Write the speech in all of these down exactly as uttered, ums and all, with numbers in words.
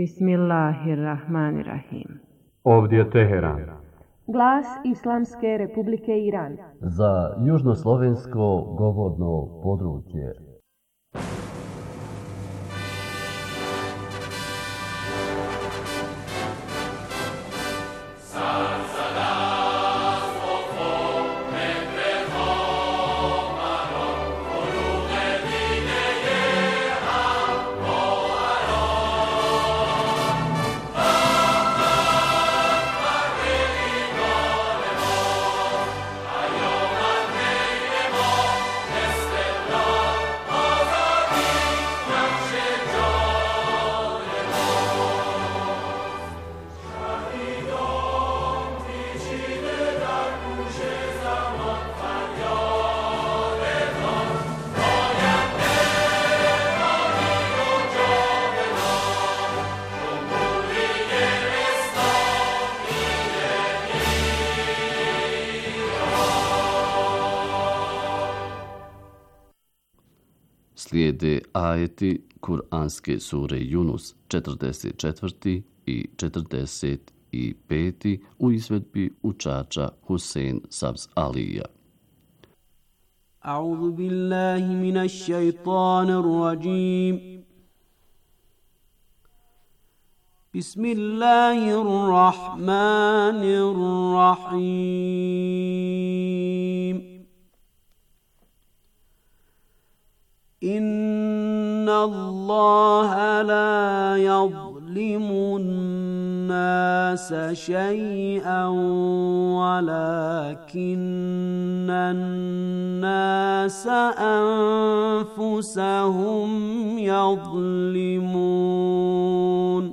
Bismillahirrahmanirrahim. Ovdje je Teheran. Glas Islamske Republike Iran. Za južnoslovensko govorno područje. Slijede ajeti Kur'anske sure Yunus četrdeset četvrti i četrdeset peti u izvedbi učača Husein Sabz Alija. A'udhu billahi minash shaitanir rajim. Bismillahirrahmanirrahim. إن الله لا يظلم الناس شيئا ولكن الناس أنفسهم يظلمون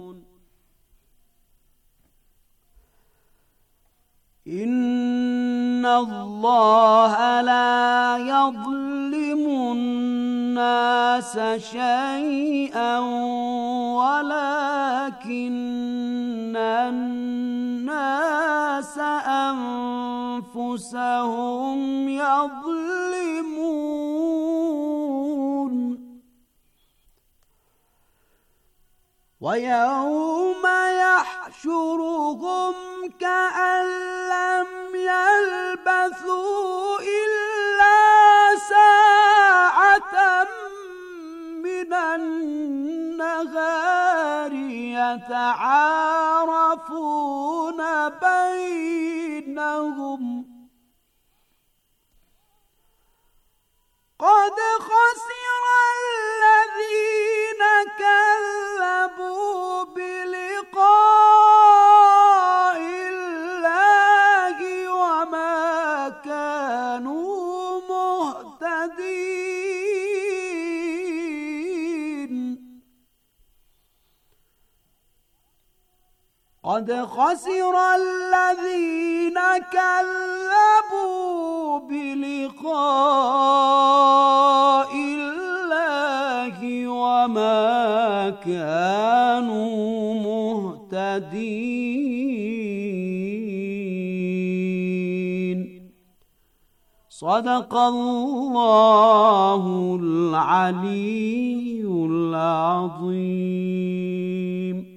إن الله لا يظلم الناس شيئا ولكن الناس أنفسهم يظلمون ويوم يحشرهم كأن لم يلبثوا إلا ساعة من النهار يتعارفون بينهم قد خسر الذين كذبوا بلقاء الله وما كانوا مهتدين قد خسر الذين كذبوا بلقاء الله وما كانوا مهتدين صدق الله العلي العظيم.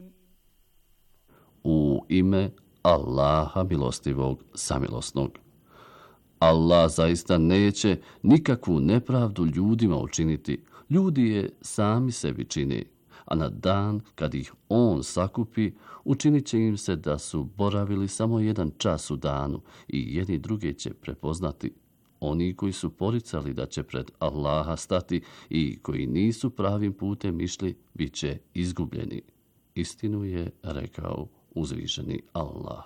U ime Allaha milostivog samilosnog. Allah zaista neće nikakvu nepravdu ljudima učiniti. Ljudi je sami sebi čine, a na dan kad ih on sakupi, učinit će im se da su boravili samo jedan čas u danu i jedni druge će prepoznati. Oni koji su poricali da će pred Allaha stati i koji nisu pravim putem išli, bit će izgubljeni. Istinu je rekao uzvišeni Allah.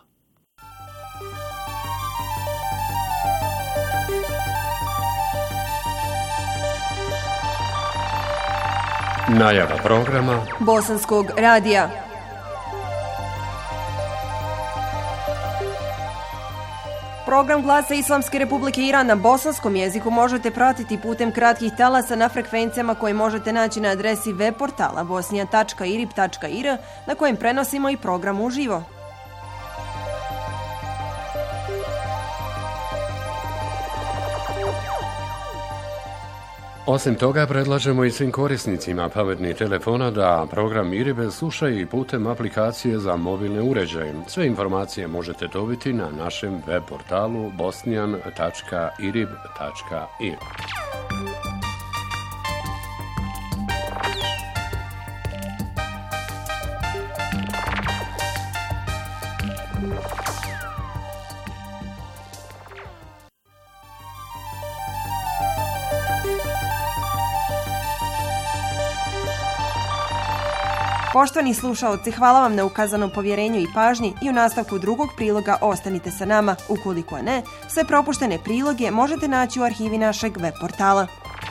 Najava programa Bosanskog radija. Program Glasa Islamske Republike Iran na bosanskom jeziku možete pratiti putem kratkih talasa na frekvencijama koje možete naći na adresi web portala bosnija tačka irib tačka ir na kojem prenosimo i program uživo. Osim toga, predlažemo i svim korisnicima pametnih telefona da program Iribe slušaju i putem aplikacije za mobilne uređaje. Sve informacije možete dobiti na našem web portalu bosnijan tačka irib tačka i r. Poštovani slušaoci, hvala vam na ukazanom povjerenju i pažnji i u nastavku drugog priloga ostanite sa nama. Ukoliko ne, sve propuštene priloge možete naći u arhivi našeg web portala.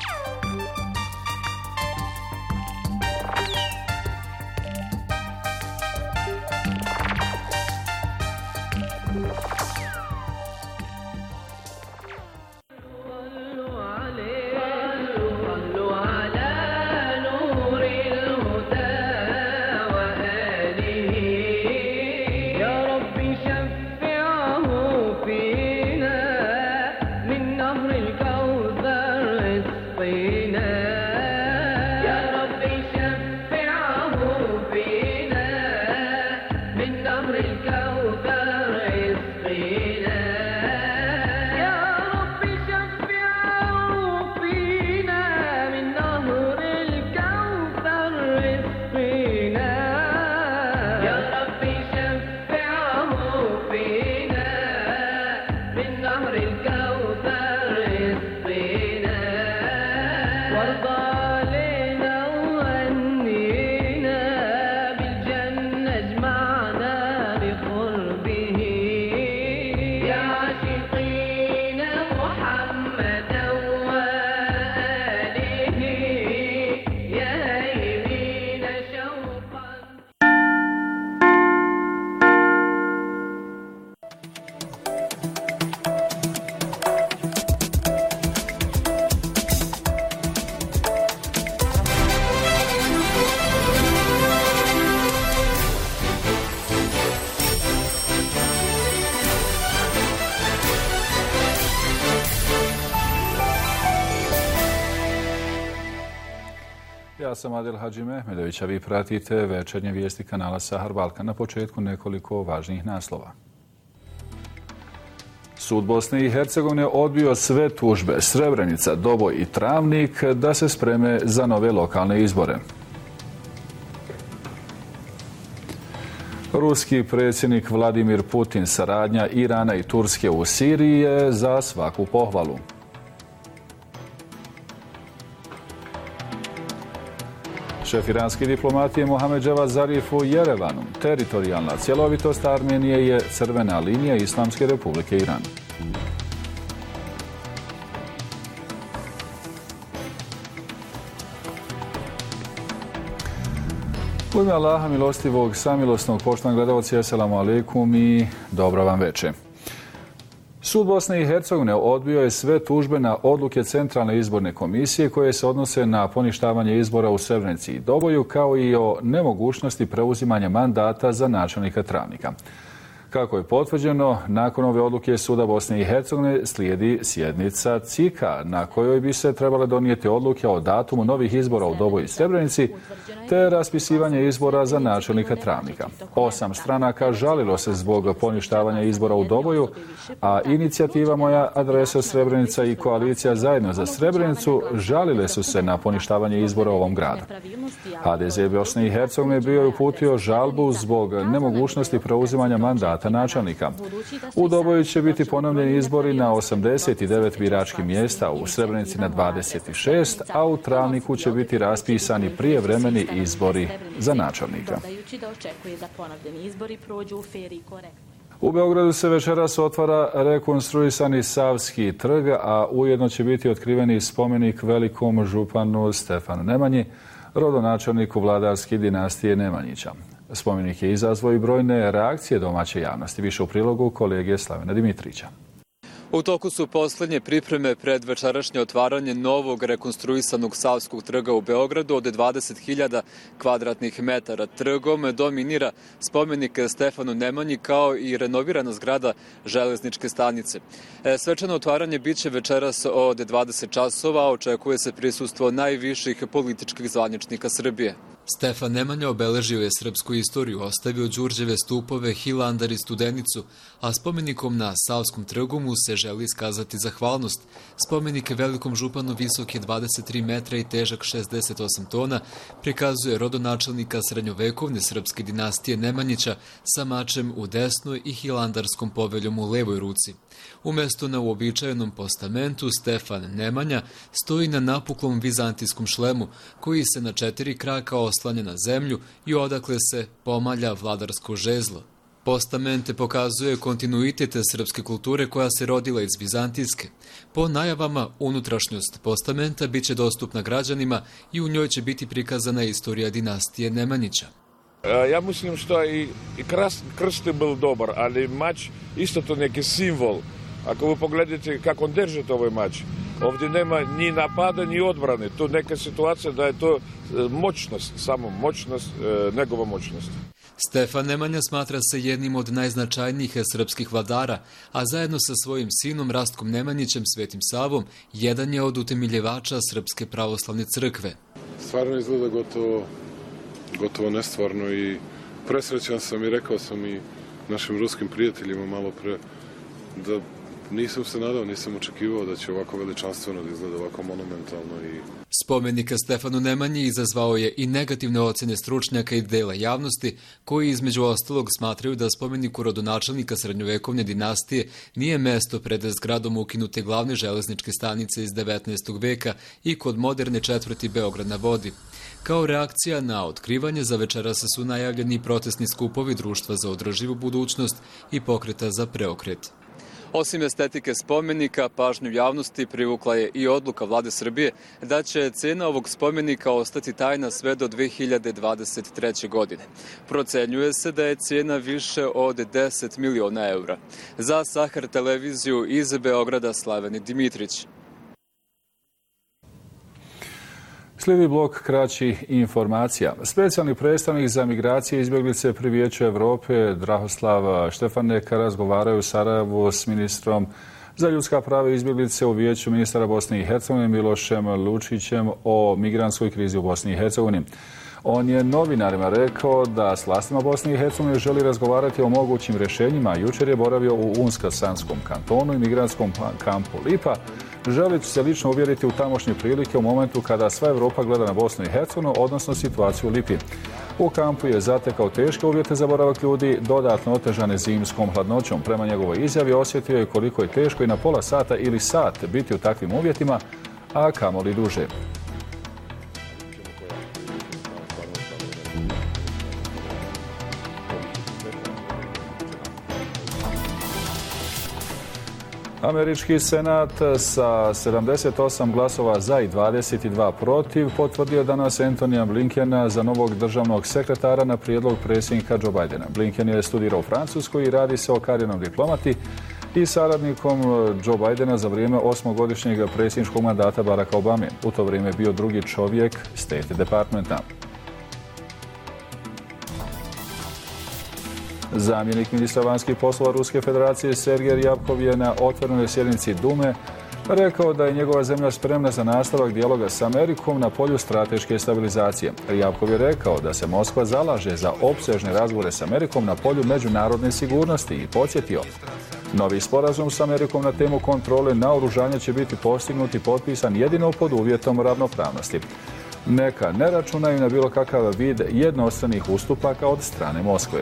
Ja sam Adel Hadži Mehmedović, a vi pratite večernje vijesti kanala Sahar Balkan. Na početku nekoliko važnijih naslova. Sud Bosne i Hercegovine odbio sve tužbe Srebrenica, Doboj i Travnik da se spreme za nove lokalne izbore. Ruski predsjednik Vladimir Putin, saradnja Irana i Turske u Siriji je za svaku pohvalu. Šef iranske diplomatije Mohamed Javad Zarif u Jerevanu. Teritorijalna cjelovitost Armenije je crvena linija Islamske Republike Iran. U ime Allaha milostivog, samilosnog, poštovani gledalci, assalamu alaikum i dobro vam večer. Sud Bosne i Hercegovine odbio je sve tužbe na odluke Centralne izborne komisije koje se odnose na poništavanje izbora u Srebrenici i Doboju, kao i o nemogućnosti preuzimanja mandata za načelnika Travnika. Kako je potvrđeno, nakon ove odluke Suda Bosne i Hercegovine slijedi sjednica C I K-a na kojoj bi se trebale donijeti odluke o datumu novih izbora u Doboju i Srebrenici te raspisivanje izbora za načelnika Travnika. Osam stranaka žalilo se zbog poništavanja izbora u Doboju, a inicijativa Moja adresa Srebrenica i koalicija Zajedno za Srebrenicu žalile su se na poništavanje izbora u ovom gradu. H D Z Bosne i Hercegovine bio je uputio žalbu zbog nemogućnosti preuzimanja mandata načelnika. U Doboju će biti ponovljeni izbori na osamdeset devet biračkih mjesta, u Srebrenici na dvadeset šest, a u Travniku će biti raspisani prijevremeni izbori za načelnika. U Beogradu se večeras otvara rekonstruisani Savski trg, a ujedno će biti otkriveni spomenik velikom županu Stefanu Nemanji, rodonačelniku vladarske dinastije Nemanjića. Spomenik je izazvao i brojne reakcije domaće javnosti. Više u prilogu kolege Slavena Dimitrića. U toku su posljednje pripreme pred večerašnje otvaranje novog rekonstruisanog Savskog trga u Beogradu od dvadeset hiljada kvadratnih metara. Trgom dominira spomenik Stefanu Nemanji kao i renovirana zgrada železničke stanice. Svečano otvaranje biće večeras od dvadeset časova, a očekuje se prisustvo najviših političkih zvaničnika Srbije. Stefan Nemanja obeležio je srpsku istoriju, ostavio Đurđeve stupove, Hilandar i Studenicu, a spomenikom na Savskom trgu mu se želi iskazati zahvalnost. Spomenik velikom županu visok je dvadeset tri metra i težak šezdeset osam tona, prikazuje rodonačelnika srednjovekovne srpske dinastije Nemanjića sa mačem u desnoj i hilandarskom poveljom u levoj ruci. Umesto na uobičajenom postamentu, Stefan Nemanja stoji na napuklom vizantijskom šlemu, koji se na četiri kraka oslanja na zemlju i odakle se pomalja vladarsko žezlo. Postamente pokazuje kontinuitet srpske kulture koja se rodila iz vizantijske. Po najavama, unutrašnjost postamenta biće dostupna građanima i u njoj će biti prikazana istorija dinastije Nemanjića. Ja mislim što i, i krst je bil dobar, ali mač isto to neki simbol. Ako vi pogledate kako on drži ovaj mač, ovdje nema ni napada, ni odbrane. Tu neka situacija da je to moćnost, samo moćnost, njegova moćnost. Stefan Nemanja smatra se jednim od najznačajnijih srpskih vladara, a zajedno sa svojim sinom Rastkom Nemanjićem, Svetim Savom, jedan je od utemeljivača Srpske pravoslavne crkve. Stvarno izgleda gotovo, gotovo nestvarno i presrećan sam i rekao sam i našim ruskim prijateljima malo pre da nisam se nadao, nisam očekivao da će ovako veličanstveno da izgleda, ovako monumentalno. I... Spomenik Stefanu Nemanji izazvao je i negativne ocene stručnjaka i dela javnosti, koji između ostalog smatraju da spomeniku rodonačelnika srednjovekovne dinastije nije mesto pred zgradom ukinute glavne železničke stanice iz devetnaestog veka i kod moderne četvrti Beograd na vodi. Kao reakcija na otkrivanje, za večeras su najavljeni protestni skupovi Društva za održivu budućnost i Pokreta za preokret. Osim estetike spomenika, pažnju javnosti privukla je i odluka vlade Srbije da će cena ovog spomenika ostati tajna sve do dve hiljade dvadeset treće. godine. Procenjuje se da je cena više od deset miliona eura. Za Sahar televiziju iz Beograda, Slaven Dimitrić. Slijedi blok kraćih informacija. Specijalni predstavnik za migracije i izbjeglice pri Vijeću Evrope Drahoslav Štefaneka razgovaraju u Sarajevu s ministrom za ljudska prava i izbjeglice u Vijeću ministara Bosne i Hercegovine Milošem Lučićem o migrantskoj krizi u Bosni i Hercegovini. On je novinarima rekao da s vlastima Bosne i Hercegovine želi razgovarati o mogućim rješenjima. Jučer je boravio u Unsko-Sanskom kantonu i migrantskom kampu Lipa. Želi se lično uvjeriti u tamošnje prilike u momentu kada sva Evropa gleda na Bosnu i Hercegovinu, odnosno situaciju u Lipi. U kampu je zatekao teške uvjete za boravak ljudi, dodatno otežane zimskom hladnoćom. Prema njegovoj izjavi osjetio je koliko je teško i na pola sata ili sat biti u takvim uvjetima, a kamoli duže. Američki senat sa sedamdeset osam glasova za i dvadeset dva protiv potvrdio danas Antonija Blinkena za novog državnog sekretara na prijedlog predsjednika Joe Bidena. Blinken je studirao u Francuskoj i radi se o karijernom diplomati i saradnikom Joe Bidena za vrijeme osmogodišnjeg predsjedničkog mandata Baracka Obame. U to vrijeme bio drugi čovjek State Departmenta. Zamjenik ministra vanjskih poslova Ruske federacije Sergej Ryabkov je na otvorenoj sjednici Dume rekao da je njegova zemlja spremna za nastavak dijaloga s Amerikom na polju strateške stabilizacije. Ryabkov je rekao da se Moskva zalaže za opsežne razgovore s Amerikom na polju međunarodne sigurnosti i podsjetio: novi sporazum s Amerikom na temu kontrole naoružanja će biti postignut i potpisan jedino pod uvjetom ravnopravnosti. Neka ne računaju na bilo kakav vid jednostranih ustupaka od strane Moskve.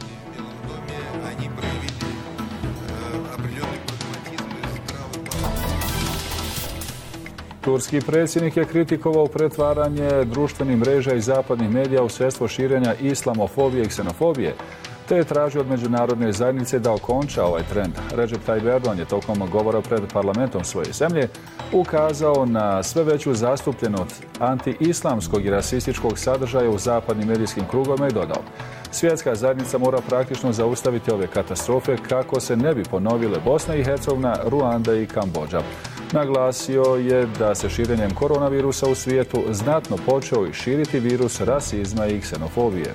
Turski predsjednik je kritikovao pretvaranje društvenih mreža i zapadnih medija u sredstvo širenja islamofobije i ksenofobije. te je tražio od međunarodne zajednice da okonča ovaj trend. Recep Tayyip Erdogan je tokom govora pred parlamentom svoje zemlje ukazao na sve veću zastupljenost anti-islamskog i rasističkog sadržaja u zapadnim medijskim krugovima i dodao: svjetska zajednica mora praktično zaustaviti ove katastrofe kako se ne bi ponovile Bosna i Hercegovina, Ruanda i Kambodža. Naglasio je da se širenjem koronavirusa u svijetu znatno počeo i širiti virus rasizma i ksenofobije.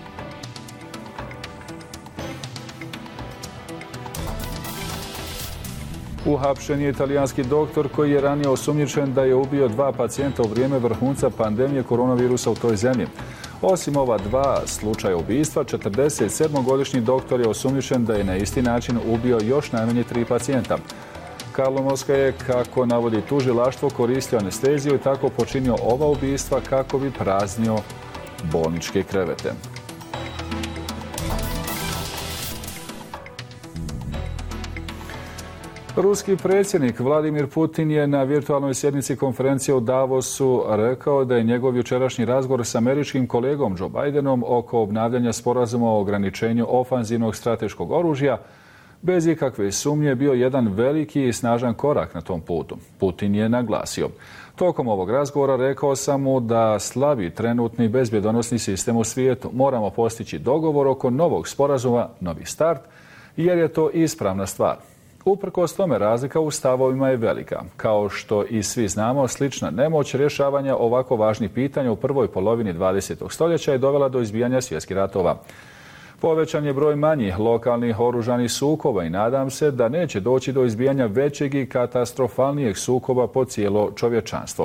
Uhapšen je italijanski doktor koji je ranije osumnjičen da je ubio dva pacijenta u vrijeme vrhunca pandemije koronavirusa u toj zemlji. Osim ova dva slučaja ubistva, četrdesetsedmogodišnji doktor je osumnjičen da je na isti način ubio još najmanje tri pacijenta. Carlo Mosca je, kako navodi tužilaštvo, koristio anesteziju i tako počinio ova ubistva kako bi praznio bolničke krevete. Ruski predsjednik Vladimir Putin je na virtualnoj sjednici konferencije u Davosu rekao da je njegov jučerašnji razgovor s američkim kolegom Joe Bidenom oko obnavljanja sporazuma o ograničenju ofanzivnog strateškog oružja bez ikakve sumnje bio jedan veliki i snažan korak na tom putu. Putin je naglasio: tokom ovog razgovora rekao sam mu da slabi trenutni bezbjedonosni sistem u svijetu. Moramo postići dogovor oko novog sporazuma, novi start, jer je to ispravna stvar. Uprkos tome, razlika u stavovima je velika. Kao što i svi znamo, slična nemoć rješavanja ovako važnih pitanja u prvoj polovini dvadesetog stoljeća je dovela do izbijanja svjetskih ratova. Povećan je broj manjih lokalnih oružanih sukoba i nadam se da neće doći do izbijanja većeg i katastrofalnijeg sukoba po cijelo čovječanstvo.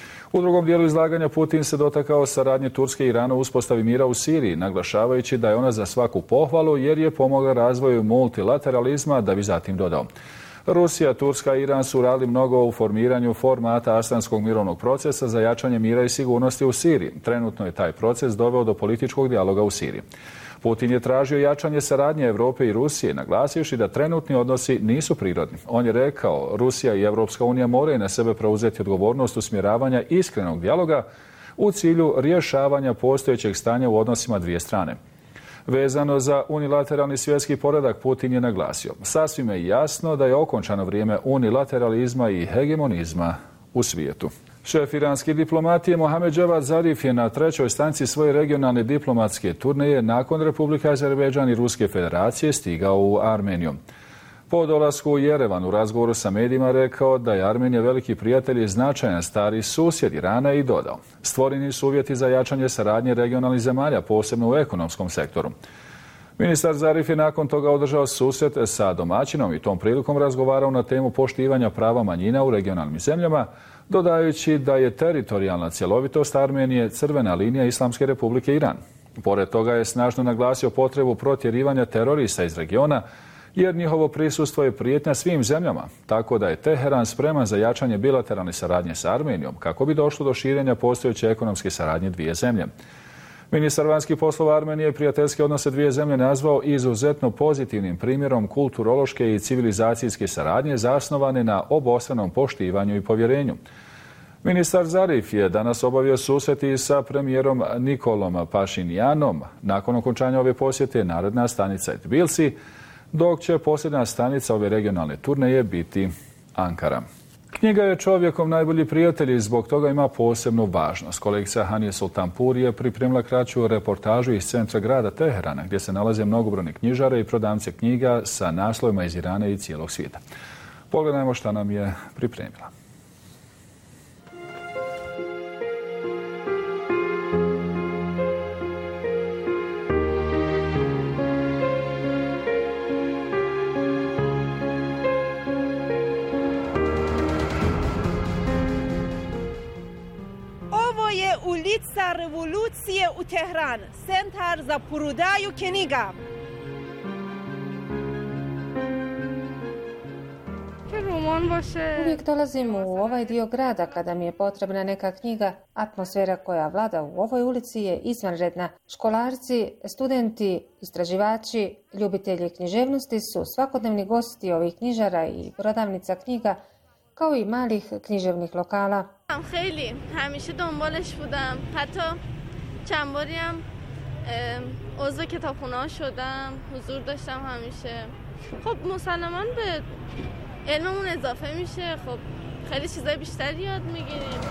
U drugom dijelu izlaganja Putin se dotakao saradnje Turske i Irana u uspostavi mira u Siriji, naglašavajući da je ona za svaku pohvalu jer je pomogla razvoju multilateralizma, da bi zatim dodao: Rusija, Turska i Iran su radili mnogo u formiranju formata astanskog mirovnog procesa za jačanje mira i sigurnosti u Siriji. Trenutno je taj proces doveo do političkog dijaloga u Siriji. Putin je tražio jačanje saradnje Europe i Rusije, naglasivši da trenutni odnosi nisu prirodni. On je rekao: Rusija i Europska unija moraju na sebe preuzeti odgovornost usmjeravanja iskrenog dijaloga u cilju rješavanja postojećeg stanja u odnosima dvije strane. Vezano za unilateralni svjetski poredak, Putin je naglasio: sasvim je jasno da je okončano vrijeme unilateralizma i hegemonizma u svijetu. Šef iranske diplomatije Mohamed Javad Zarif je na trećoj stanci svoje regionalne diplomatske turneje nakon Republike Azerbejdžan i Ruske federacije stigao u Armeniju. Po dolasku u Jerevan u razgovoru sa medijima rekao da je Armenija veliki prijatelj i značajan stari susjed Irana i dodao: stvoreni su uvjeti za jačanje saradnje regionalnih zemalja, posebno u ekonomskom sektoru. Ministar Zarif je nakon toga održao susret sa domaćinom i tom prilikom razgovarao na temu poštivanja prava manjina u regionalnim zemljama, dodajući da je teritorijalna cjelovitost Armenije crvena linija Islamske republike Iran. Pored toga je snažno naglasio potrebu protjerivanja terorista iz regiona, jer njihovo prisustvo je prijetnja svim zemljama, tako da je Teheran spreman za jačanje bilateralne saradnje sa Armenijom kako bi došlo do širenja postojeće ekonomske saradnje dvije zemlje. Ministar vanjskih poslova Armenije prijateljske odnose dvije zemlje nazvao izuzetno pozitivnim primjerom kulturološke i civilizacijske saradnje zasnovane na obostranom poštivanju i povjerenju. Ministar Zarif je danas obavio susret i sa premijerom Nikolom Pašinjanom. Nakon okončanja ove posjete naredna stanica je Tbilisi, dok će posljednja stanica ove regionalne turneje biti Ankara. Knjiga je čovjekov najbolji prijatelj i zbog toga ima posebnu važnost. Kolegica Hanije Sultanpur je pripremila kraću reportažu iz centra grada Teherana, gdje se nalaze mnogobrojne knjižare i prodavnice knjiga sa naslovima iz Irana i cijelog svijeta. Pogledajmo šta nam je pripremila. Ulica revolucije u Tehran, centar za prodaju knjiga. Uvijek dolazim u ovaj dio grada kada mi je potrebna neka knjiga. Atmosfera koja vlada u ovoj ulici je izvanredna. Školarci, studenti, istraživači, ljubitelji književnosti su svakodnevni gosti ovih knjižara i prodavnica knjiga, kao i malih književnih lokala. خیلی همیشه دنبالش بودم حتی چند باری هم عضو کتابخونه‌ها شدم، حضور داشتم همیشه. خب مسلماً به علممون اضافه میشه، خب خیلی چیزای بیشتری یاد میگیریم.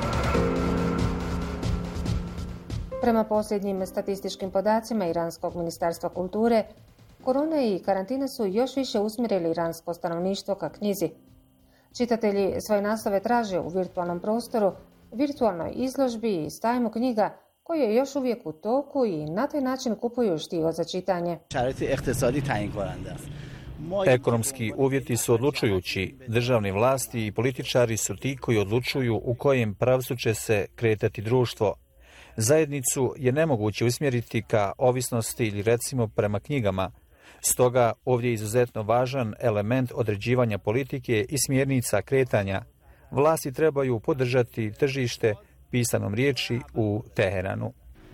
Prema posljednjim statističkim podacima Iranskog ministarstva kulture, korona i karantina su još više usmjerili iransko stanovništvo ka knjizi. Čitatelji svoje naslove traže u virtualnom prostoru, virtualnoj izložbi i sajmu knjiga koji je još uvijek u toku i na taj način kupuju štivo za čitanje. Ekonomski uvjeti su odlučujući. Državni vlasti i političari su ti koji odlučuju u kojem pravcu će se kretati društvo. Zajednicu je nemoguće usmjeriti ka ovisnosti ili recimo prema knjigama. Stoga ovdje je izuzetno važan element određivanja politike i smjernica kretanja. Vlasti trebaju podržati tržište pisanom riječi u Teheranu.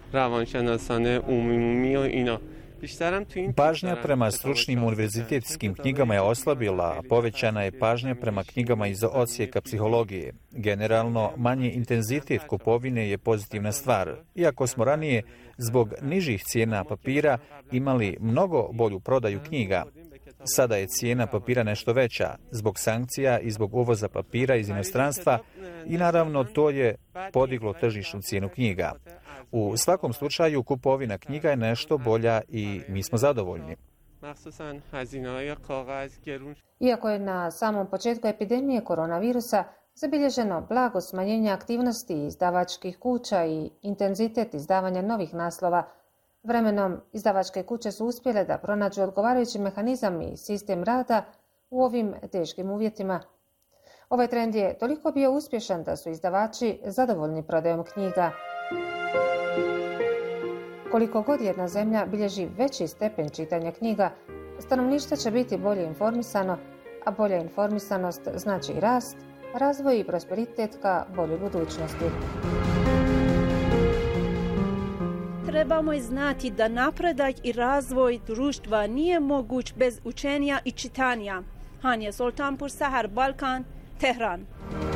Pažnja prema stručnim univerzitetskim knjigama je oslabila, a povećana je pažnja prema knjigama iz odsjeka psihologije. Generalno, manji intenzitet kupovine je pozitivna stvar. Iako smo ranije, zbog nižih cijena papira, imali mnogo bolju prodaju knjiga. Sada je cijena papira nešto veća, zbog sankcija i zbog uvoza papira iz inostranstva i naravno to je podiglo tržišnu cijenu knjiga. U svakom slučaju kupovina knjiga je nešto bolja i mi smo zadovoljni. Iako je na samom početku epidemije koronavirusa zabilježeno blago smanjenje aktivnosti izdavačkih kuća i intenzitet izdavanja novih naslova, vremenom izdavačke kuće su uspjele da pronađu odgovarajući mehanizam i sistem rada u ovim teškim uvjetima. Ovaj trend je toliko bio uspješan da su izdavači zadovoljni prodajom knjiga. Koliko god jedna zemlja bilježi veći stepen čitanja knjiga, stanovništvo će biti bolje informisano, a bolja informisanost znači i rast, razvoj i prosperitet ka boljoj budućnosti. Trebamo i znati da napredak i razvoj društva nije moguć bez učenja i čitanja. Hanja Sultanpur, Sahar, Balkan, Tehran.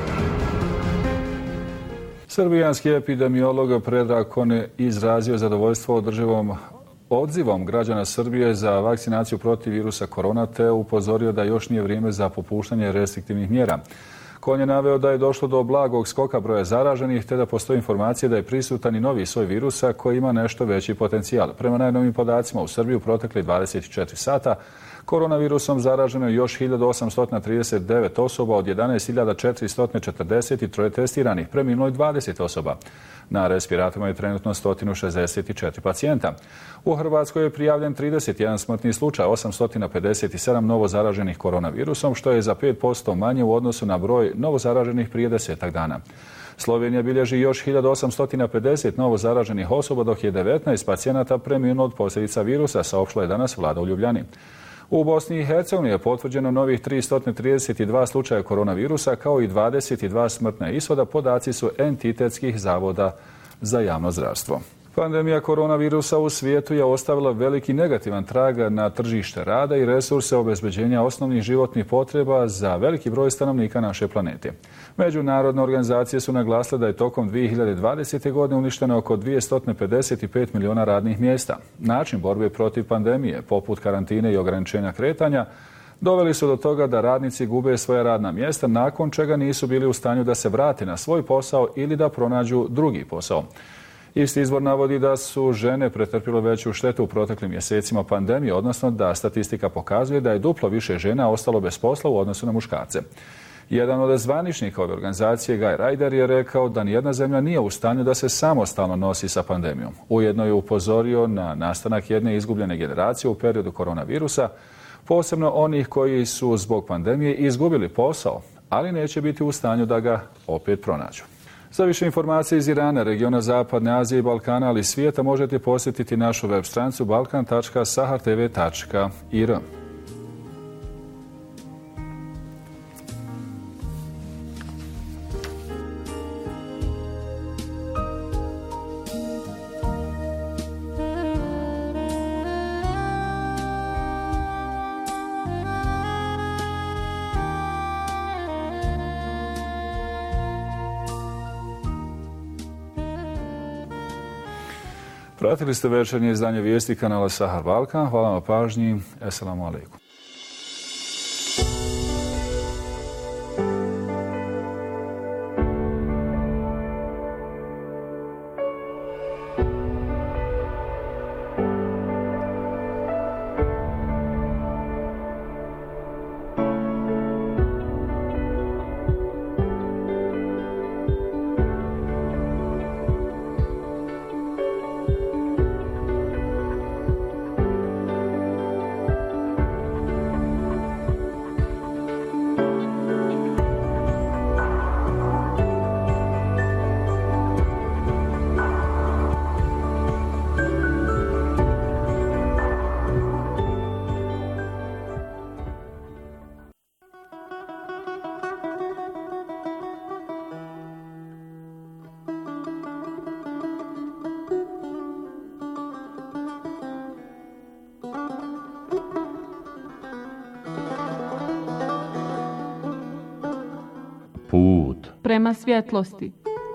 Srbijanski epidemiolog Predrag Kone izrazio zadovoljstvo održivom odzivom građana Srbije za vakcinaciju protiv virusa korona te upozorio da još nije vrijeme za popuštanje restriktivnih mjera. Kon je naveo da je došlo do blagog skoka broja zaraženih te da postoji informacije da je prisutan i novi soj virusa koji ima nešto veći potencijal. Prema najnovim podacima u Srbiji u protekli dvadeset četiri sata koronavirusom zaraženo je još hiljadu osamsto trideset devet osoba od jedanaest hiljada četiristo četrdeset tri testiranih, preminulo je dvadeset osoba. Na respiratorima je trenutno sto šezdeset četiri pacijenta. U Hrvatskoj je prijavljen trideset jedan smrtni slučaj, osamsto pedeset sedam novo zaraženih koronavirusom, što je za pet posto manje u odnosu na broj novo zaraženih prije desetak dana. Slovenija bilježi još hiljadu osamsto pedeset novo zaraženih osoba, dok je devetnaest pacijenata preminulo od posljedica virusa, saopštila je danas vlada u Ljubljani. U Bosni i Hercegovini je potvrđeno novih tristo trideset dva slučaja koronavirusa kao i dvadeset dva smrtna ishoda, podaci su entitetskih zavoda za javno zdravstvo. Pandemija koronavirusa u svijetu je ostavila veliki negativan trag na tržište rada i resurse obezbeđenja osnovnih životnih potreba za veliki broj stanovnika naše planete. Međunarodne organizacije su naglasile da je tokom dvije hiljade dvadesete. godine uništeno oko dvjesto pedeset pet milijuna radnih mjesta. Način borbe protiv pandemije, poput karantine i ograničenja kretanja, doveli su do toga da radnici gube svoja radna mjesta, nakon čega nisu bili u stanju da se vrate na svoj posao ili da pronađu drugi posao. Isti izvor navodi da su žene pretrpile veću štetu u proteklim mjesecima pandemije, odnosno da statistika pokazuje da je duplo više žena ostalo bez posla u odnosu na muškarce. Jedan od zvaničnika ove organizacije, Guy Ryder, je rekao da nijedna zemlja nije u stanju da se samostalno nosi sa pandemijom. Ujedno je upozorio na nastanak jedne izgubljene generacije u periodu koronavirusa, posebno onih koji su zbog pandemije izgubili posao, ali neće biti u stanju da ga opet pronađu. Za više informacije iz Irana, regiona Zapadne Azije i Balkana, ali i svijeta, možete posjetiti našu web stranicu balkan tačka sahar t v tačka i r. Pratili ste večernje izdanje vijesti kanala Sahar Balkan. Hvala na pažnji. Esselamu alaikum. Put prema svjetlosti.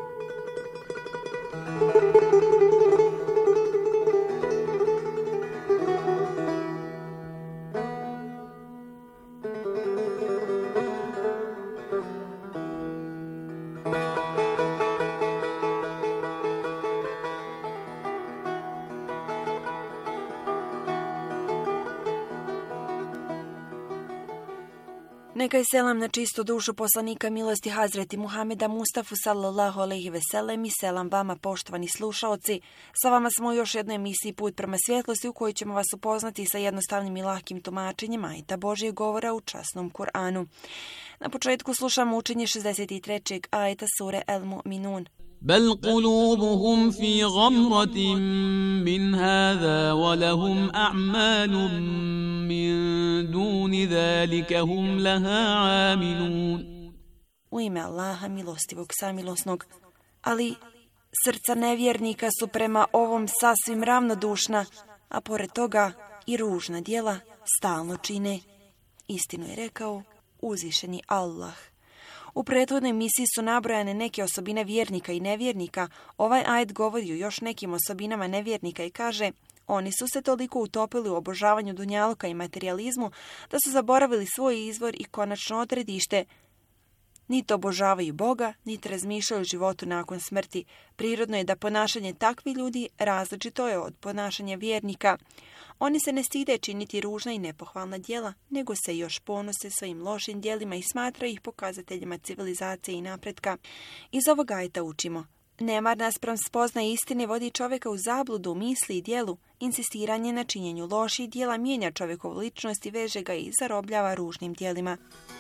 Neka je selam na čistu dušu poslanika milosti Hazreti Muhameda Mustafa sallallahu alejhi ve sellem i selam vama poštovani slušaoci. Sa vama smo u još jednoj emisiji Put prema svjetlosti u kojoj ćemo vas upoznati sa jednostavnim i lahkim tumačenjem ajeta Božjeg govora u časnom Kur'anu. Na početku slušamo učenje šezdeset trećeg ajeta sure El Mu'minun. بل قلوبهم في غمرة من هذا ولهم أعمال من دون ذلك هم لها عاملون. U ime Allaha milostivog samilosnog, ali srca nevjernika su prema ovom sasvim ravnodušna, a pored toga i ružna djela stalno čine. Istinu je rekao uzvišeni Allah. U prethodnoj emisiji su nabrojane neke osobine vjernika i nevjernika. Ovaj ajet govori o još nekim osobinama nevjernika i kaže: oni su se toliko utopili u obožavanju dunjaluka i materijalizmu da su zaboravili svoj izvor i konačno odredište. Niti obožavaju Boga, niti razmišljaju o životu nakon smrti. Prirodno je da ponašanje takvih ljudi različito je od ponašanja vjernika. Oni se ne stide činiti ružna i nepohvalna djela, nego se još ponose svojim lošim djelima i smatraju ih pokazateljima civilizacije i napretka. Iz ovog ajeta učimo: nemar naspram spoznaje istine vodi čovjeka u zabludu u misli i djelu. Insistiranje na činjenju loših djela mijenja čovjekovu ličnost i veže ga i zarobljava ružnim djelima.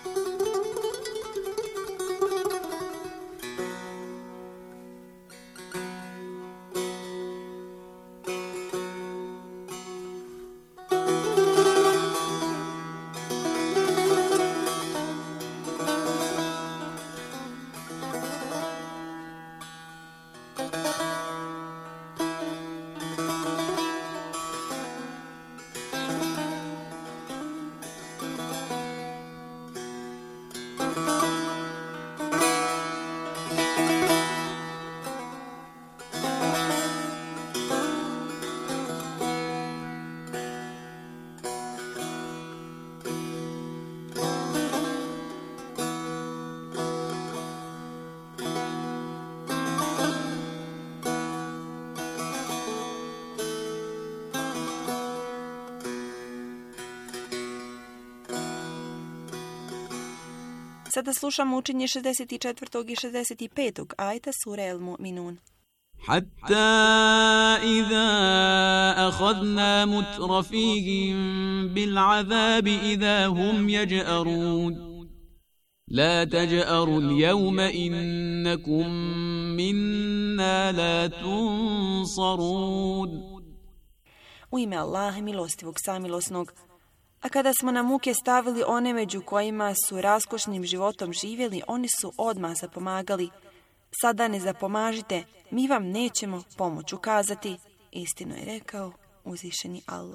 Sada slušamo učenje šezdeset četvrtog i šezdeset petog ajeta sure El Mu'minun. حتى إذا أخذنا مترفيهم بالعذاب إذا هم يجأرون لا تجأروا اليوم إنكم منا لا تنصرون. U ime Allaha milostivog samilosnog. A kada smo na muke stavili one među kojima su raskošnim životom živjeli, oni su odmah zapomagali. Sada ne zapomažite, mi vam nećemo pomoć ukazati. Istino je rekao uzvišeni Allah.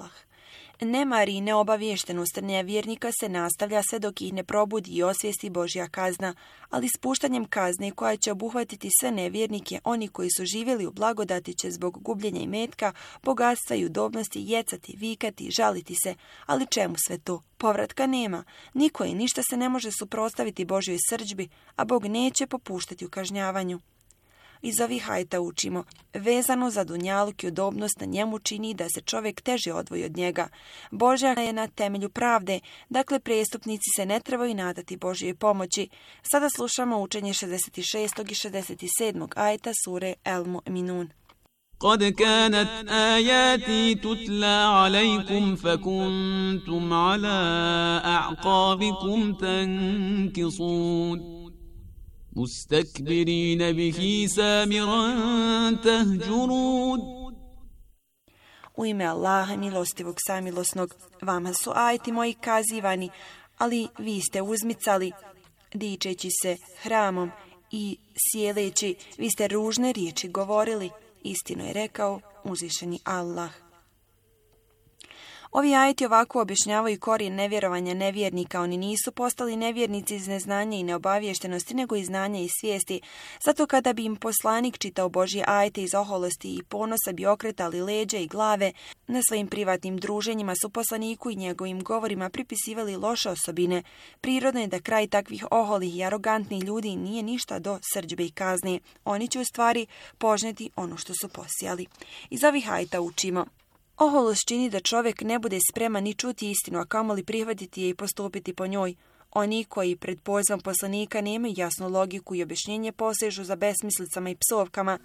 Nemar i neobaviještenost nevjernika se nastavlja sve dok ih ne probudi i osvijesti Božja kazna, ali spuštanjem kazne koja će obuhvatiti sve nevjernike, oni koji su živjeli u blagodati će zbog gubljenja imetka, bogatstva i udobnosti jecati, vikati, žaliti se, ali čemu sve to? Povratka nema. Niko i ništa se ne može suprotstaviti Božjoj srdžbi, a Bog neće popuštati u kažnjavanju. Iz ovih ajeta učimo, vezano za dunjaluk i udobnost na njemu čini da se čovjek teže odvoji od njega. Božja je na temelju pravde, dakle prestupnici se ne trebaju nadati Božjoj pomoći. Sada slušamo učenje šezdeset šestog i šezdeset sedmog ajeta sure El Mu'minun. قد كانت آياتي تتلى عليكم فكنتم على أعقابكم تنكصون مستكبرين به سامرا تهجرون. U ime Allaha, milostivog samilosnog, vama su ajeti moji kazivani, ali vi ste uzmicali, dičeći se hramom i sjeleći, vi ste ružne riječi govorili. Istinu je rekao uzvišeni Allah. Ovi ajeti ovako objašnjavaju korijen nevjerovanja nevjernika. Oni nisu postali nevjernici iz neznanja i neobaviještenosti, nego iz znanja i svijesti. Zato kada bi im poslanik čitao Božje ajete iz oholosti i ponosa bi okretali leđa i glave, na svojim privatnim druženjima su poslaniku i njegovim govorima pripisivali loše osobine. Prirodno je da kraj takvih oholih i arogantnih ljudi nije ništa do srdžbe i kazne. Oni će u stvari požneti ono što su posijali. Iz ovih ajeta učimo. Oholost čini da čovjek ne bude spreman ni čuti istinu, a kamoli prihvatiti je i postupiti po njoj. Oni koji pred pozivom poslanika nemaju jasnu logiku i objašnjenje posežu za besmislicama i psovkama.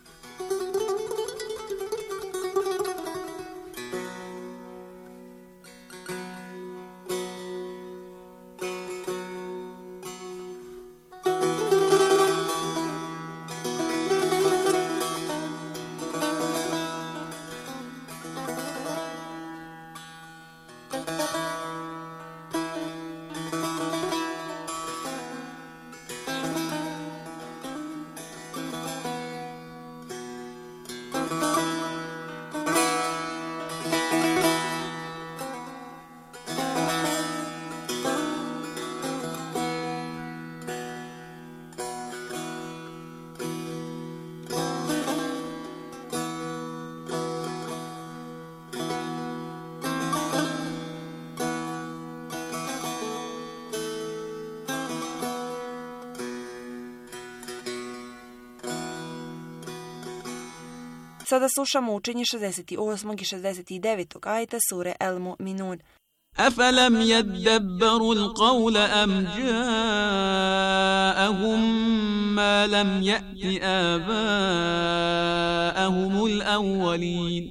Sada slušamo učenje šezdeset osmog i šezdeset devetog ajeta sure El Mu'minun. أفلم يدبروا القول أم جاءهم ما لم يأت آباءهم الأولين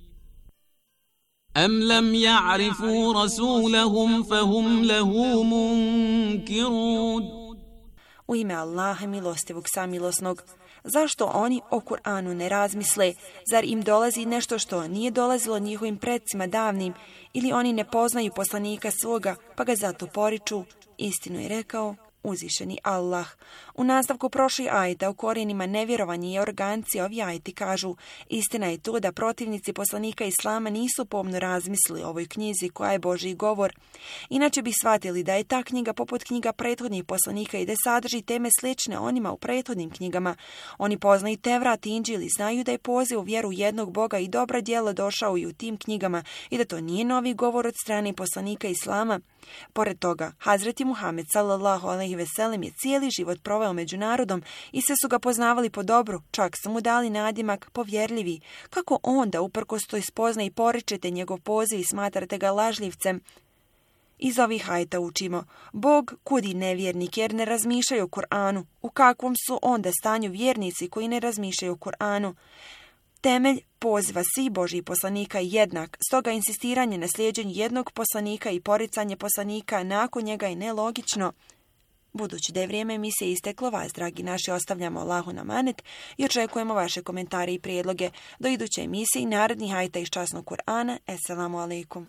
أم لم يعرفوا رسولهم فهم له منكرون. U ime Allaha, milostivog samilosnog, zašto oni o Kur'anu ne razmisle? Zar im dolazi nešto što nije dolazilo njihovim predsima davnim, ili oni ne poznaju poslanika svoga, pa ga zato poriču? Istinu je rekao uzvišeni Allah. U nastavku prošli ajeta o korijenima nevjerovanja i arogancije ovi ajeti kažu: istina je to da protivnici poslanika Islama nisu pomno razmislili o ovoj knjizi koja je Božji govor. Inače bi shvatili da je ta knjiga poput knjiga prethodnih poslanika i da sadrži teme slične onima u prethodnim knjigama. Oni poznaju Tevrat i Inđil i znaju da je poziv u vjeru jednog Boga i dobra djela došao i u tim knjigama i da to nije novi govor od strane poslanika Islama. Pored toga, Hazreti Muhammed sallallahu alejhi ve sellem je cijeli život proveo među narodom i sve su ga poznavali po dobru, čak su mu dali nadimak povjerljivi. Kako onda, uprkos toj spoznaji, poričete njegov poziv i smatrate ga lažljivcem? Iz ovih ajeta učimo: Bog kudi nevjernike jer ne razmišljaju o Kur'anu. U kakvom su onda stanju vjernici koji ne razmišljaju o Kur'anu? Temelj poziva svih Božjih poslanika je jednak, stoga insistiranje na slijeđenju jednog poslanika i poricanje poslanika nakon njega je nelogično. Budući da je vrijeme emisije isteklo, vas, dragi naši, ostavljamo Allahu na manet i očekujemo vaše komentare i prijedloge. Do iduće emisije i narednih ajeta iz časnog Kur'ana. Esselamu alaikum.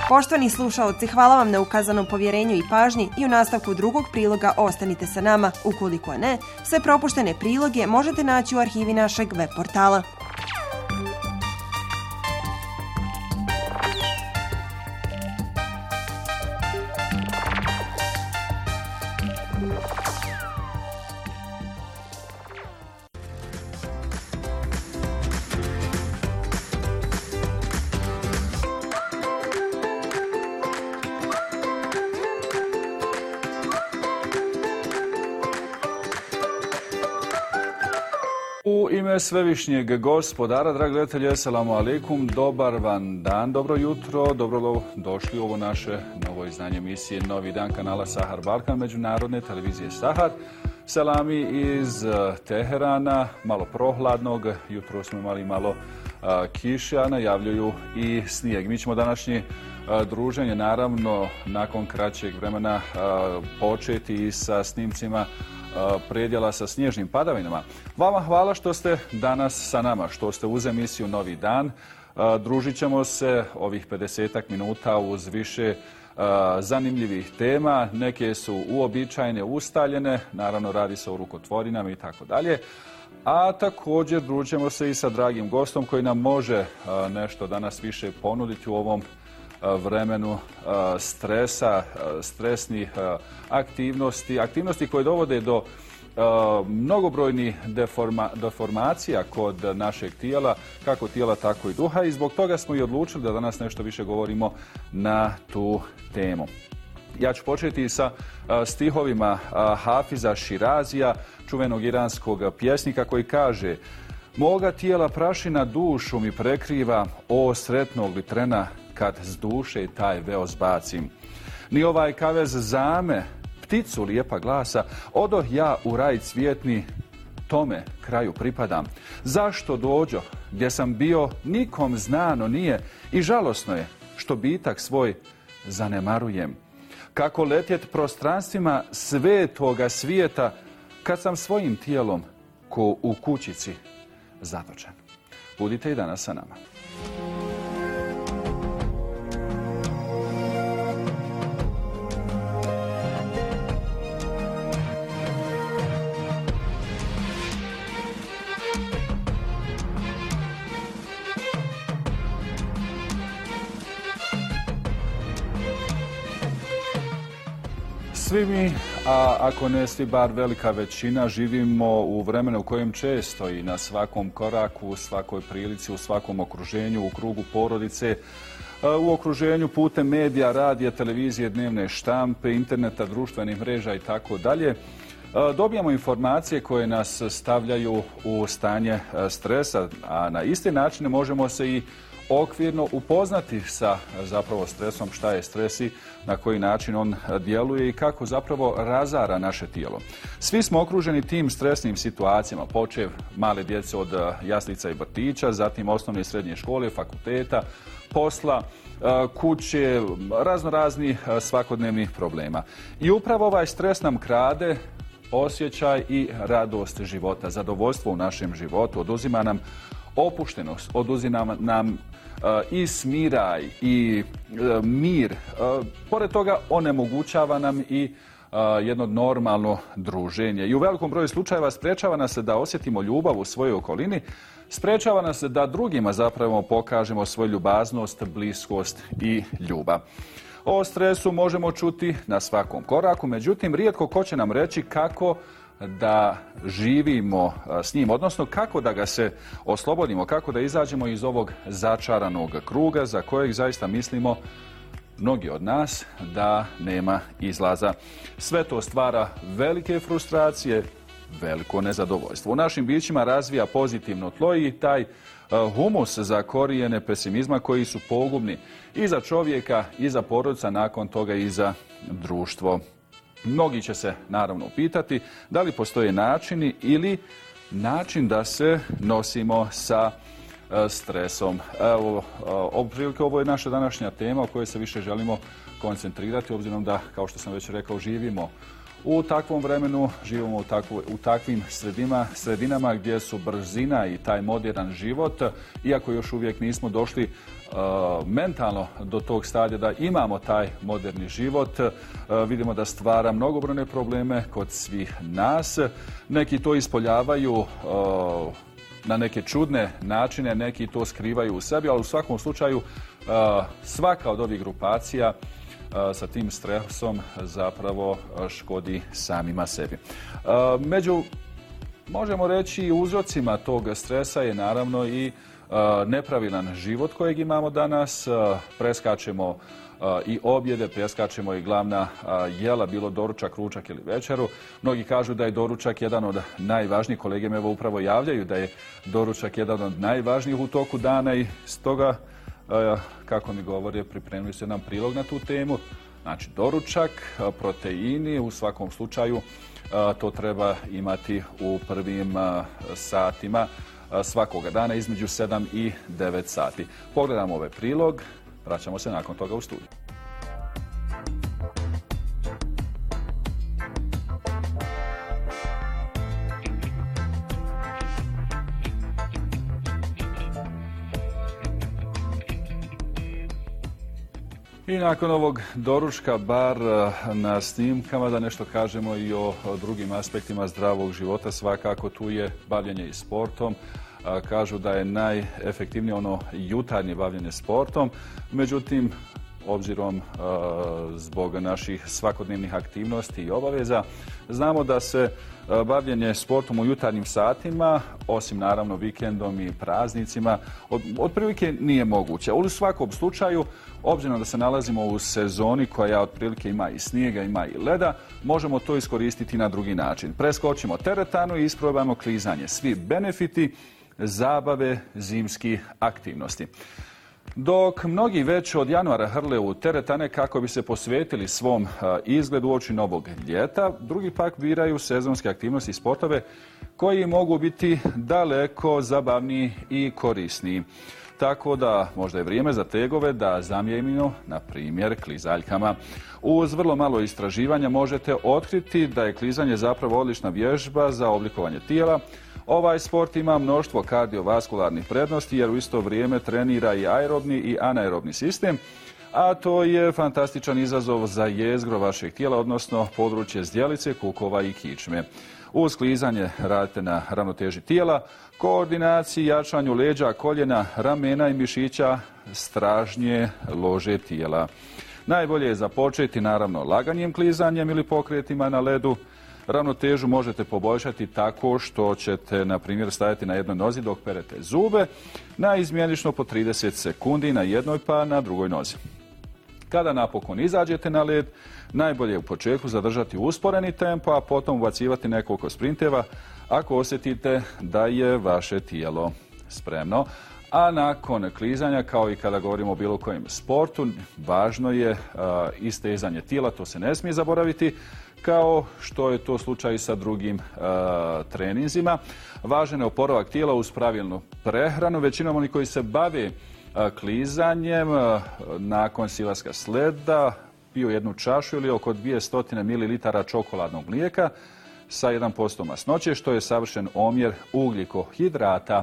Poštovani slušaoci, hvala vam na ukazanom povjerenju i pažnji i u nastavku drugog priloga ostanite sa nama. Ukoliko ne, sve propuštene priloge možete naći u arhivi našeg web portala. U ime Svevišnjeg Gospodara, dragi gledatelji, assalamu alaikum, dobar vam dan, dobro jutro, dobro došli u ovo naše novo izdanje emisije Novi dan kanala Sahar Balkan, međunarodne televizije Sahar. Salami iz Teherana, malo prohladnog, jutro smo imali malo a, kiše, a najavljuju i snijeg. Mi ćemo današnje a, druženje, naravno, nakon kraćeg vremena a, početi i sa snimcima predjela sa snježnim padavinama. Vama hvala što ste danas sa nama, što ste uz emisiju Novi dan. Družit ćemo se ovih pedesetak minuta uz više zanimljivih tema. Neke su uobičajene, ustaljene, naravno radi se o rukotvorinama i tako dalje. A također družimo se i sa dragim gostom koji nam može nešto danas više ponuditi u ovom vremenu stresa, stresnih aktivnosti, aktivnosti koje dovode do mnogobrojnih deforma, deformacija kod našeg tijela, kako tijela, tako i duha, i zbog toga smo i odlučili da danas nešto više govorimo na tu temu. Ja ću početi sa stihovima Hafiza Širazija, čuvenog iranskog pjesnika, koji kaže: moga tijela prašina dušu mi prekriva, o sretnog li trena kad s duše taj veo zbacim. Ni ovaj kavez zame, pticu lijepa glasa, odoh ja u raj cvjetni, tome kraju pripadam. Zašto dođo, gdje sam bio, nikom znano nije, i žalosno je što bitak svoj zanemarujem. Kako letjet prostranstvima svetoga svijeta, kad sam svojim tijelom ko u kućici zatočen. Budite i danas sa nama. Svi mi, a ako ne svi, bar velika većina, živimo u vremenu u kojem često i na svakom koraku, u svakoj prilici, u svakom okruženju, u krugu porodice, u okruženju putem medija, radija, televizije, dnevne štampe, interneta, društvenih mreža i tako dalje, dobijamo informacije koje nas stavljaju u stanje stresa, a na isti način možemo se i okvirno upoznati sa zapravo stresom, šta je stres i na koji način on djeluje i kako zapravo razara naše tijelo. Svi smo okruženi tim stresnim situacijama, počev male djece od jaslica i vrtića, zatim osnovne i srednje škole, fakulteta, posla, kuće, razno raznih svakodnevnih problema. I upravo ovaj stres nam krade osjećaj i radost života, zadovoljstvo u našem životu, oduzima nam opuštenost, oduzima nam uh, i smiraj i uh, mir. Uh, pored toga onemogućava nam i uh, jedno normalno druženje. I u velikom broju slučajeva sprečava nas da osjetimo ljubav u svojoj okolini, sprečava nas da drugima zapravo pokažemo svoju ljubaznost, bliskost i ljubav. O stresu možemo čuti na svakom koraku, međutim, rijetko ko će nam reći kako da živimo s njim, odnosno kako da ga se oslobodimo, kako da izađemo iz ovog začaranog kruga za kojeg zaista mislimo mnogi od nas da nema izlaza. Sve to stvara velike frustracije, veliko nezadovoljstvo. U našim bićima razvija pozitivno tlo i taj humus za korijene pesimizma koji su pogubni i za čovjeka, i za porodica, nakon toga i za društvo. Mnogi će se naravno pitati da li postoje načini ili način da se nosimo sa stresom. Evo, otprilike ovo je naša današnja tema o kojoj se više želimo koncentrirati, obzirom da, kao što sam već rekao, živimo U takvom vremenu živimo u, takvu, u takvim sredima, sredinama gdje su brzina i taj modern život, iako još uvijek nismo došli uh, mentalno do tog stadija da imamo taj moderni život, uh, vidimo da stvara mnogobrojne probleme kod svih nas. Neki to ispoljavaju uh, na neke čudne načine, neki to skrivaju u sebi, ali u svakom slučaju uh, svaka od ovih grupacija sa tim stresom zapravo škodi samima sebi. Među, možemo reći, uzrocima tog stresa je naravno i nepravilan život kojeg imamo danas. Preskačemo i objede, preskačemo i glavna jela, bilo doručak, ručak ili večeru. Mnogi kažu da je doručak jedan od najvažnijih, kolege me evo upravo javljaju da je doručak jedan od najvažnijih u toku dana i stoga, kako mi govore, pripremili su jedan prilog na tu temu. Znači, doručak, proteini, u svakom slučaju to treba imati u prvim satima svakoga dana između sedam i devet sati. Pogledamo ovaj prilog, vraćamo se nakon toga u studiju. I nakon ovog doručka, bar na snimkama, da nešto kažemo i o drugim aspektima zdravog života. Svakako tu je bavljenje i sportom. Kažu da je najefektivnije ono jutarnje bavljenje sportom. Međutim, obzirom zbog naših svakodnevnih aktivnosti i obaveza, znamo da se bavljenje sportom u jutarnjim satima, osim naravno vikendom i praznicima, od, otprilike nije moguće. U svakom slučaju, obzirom da se nalazimo u sezoni koja otprilike ima i snijega, ima i leda, možemo to iskoristiti na drugi način. Preskočimo teretanu i isprobamo klizanje. Svi benefiti zabave zimskih aktivnosti. Dok mnogi već od januara hrle u teretane kako bi se posvetili svom izgledu uoči novog ljeta, drugi pak biraju sezonske aktivnosti i sportove koji mogu biti daleko zabavniji i korisniji. Tako da možda je vrijeme za tegove da zamijenimo, na primjer, klizaljkama. Uz vrlo malo istraživanja možete otkriti da je klizanje zapravo odlična vježba za oblikovanje tijela. Ovaj sport ima mnoštvo kardiovaskularnih prednosti jer u isto vrijeme trenira i aerobni i anaerobni sistem, a to je fantastičan izazov za jezgro vašeg tijela, odnosno područje zdjelice, kukova i kičme. Uz klizanje radite na ravnoteži tijela, koordinaciji, jačanju leđa, koljena, ramena i mišića, stražnje lože tijela. Najbolje je započeti naravno laganjem klizanjem ili pokretima na ledu. Ravnotežu možete poboljšati tako što ćete, na primjer, stajati na jednoj nozi dok perete zube, na izmjenično po trideset sekundi na jednoj pa na drugoj nozi. Kada napokon izađete na led, najbolje je u početku zadržati usporeni tempo, a potom ubacivati nekoliko sprinteva ako osjetite da je vaše tijelo spremno. A nakon klizanja, kao i kada govorimo o bilo kojem sportu, važno je uh, istezanje tijela, to se ne smije zaboraviti, kao što je to slučaj i sa drugim uh, treninzima. Važan je oporavak tijela uz pravilnu prehranu. Većinom oni koji se bave uh, klizanjem uh, nakon silaska s leda piju jednu čašu ili oko dvjesto mililitara čokoladnog mlijeka sa jedan posto masnoće, što je savršen omjer ugljikohidrata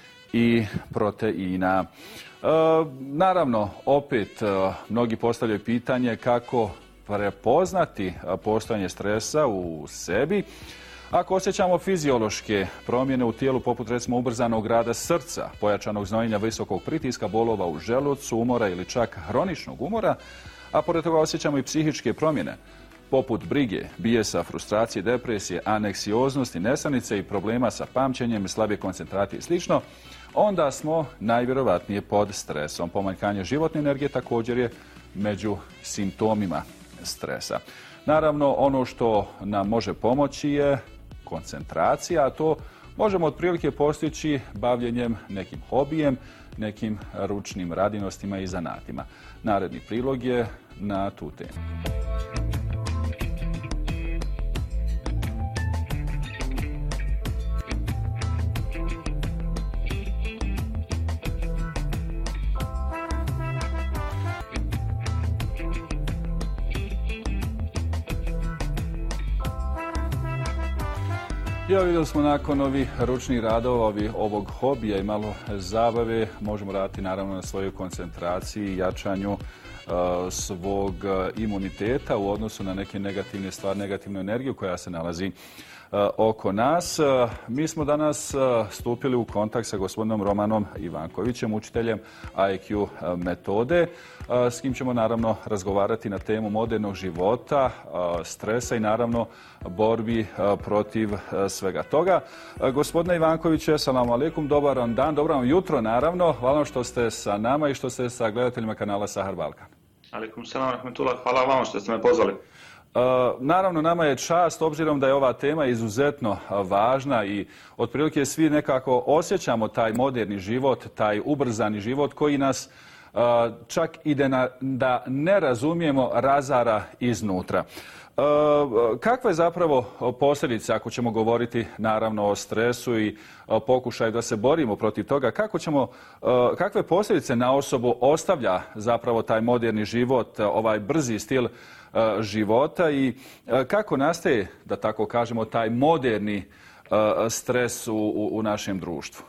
i proteina. E, naravno, opet, e, mnogi postavljaju pitanje kako prepoznati postojanje stresa u sebi. Ako osjećamo fiziološke promjene u tijelu, poput recimo ubrzanog rada srca, pojačanog znojenja, visokog pritiska, bolova u želucu, umora ili čak hroničnog umora, a pored toga osjećamo i psihičke promjene, poput brige, bijesa, frustracije, depresije, aneksioznosti, nesanice i problema sa pamćenjem, slabije koncentracije i sl., onda smo najvjerovatnije pod stresom. Pomanjkanje životne energije također je među simptomima stresa. Naravno, ono što nam može pomoći je koncentracija, a to možemo otprilike postići bavljenjem nekim hobijem, nekim ručnim radinostima i zanatima. Naredni prilog je na tu temu. Ja vidjeli smo nakon ovih ručnih radova, ovih, ovog hobija i malo zabave, možemo raditi naravno na svojoj koncentraciji i jačanju uh, svog imuniteta u odnosu na neke negativne stvari, negativnu energiju koja se nalazi uh, oko nas. Uh, mi smo danas uh, stupili u kontakt sa gospodinom Romanom Ivankovićem, učiteljem I Q metode, uh, s kim ćemo naravno razgovarati na temu modernog života, uh, stresa i naravno borbi uh, protiv uh, svega toga. Uh, gospodine Ivankoviće, assalamu alaikum, dobar vam dan, dobro vam jutro naravno. Hvala što ste sa nama i što ste sa gledateljima kanala Sahar Balkan. Alaikum salam, rahmetullah, hvala vam što ste me pozvali. Uh, naravno, nama je čast, obzirom da je ova tema izuzetno uh, važna i otprilike svi nekako osjećamo taj moderni život, taj ubrzani život koji nas uh, čak ide na, da ne razumijemo, razara iznutra. Uh, kakva je zapravo posljedica, ako ćemo govoriti naravno o stresu i uh, pokušaju da se borimo protiv toga, kako ćemo, uh, kakve posljedice na osobu ostavlja zapravo taj moderni život, uh, ovaj brzi stil uh, života i uh, kako nastaje, da tako kažemo, taj moderni uh, stres u, u, u našem društvu?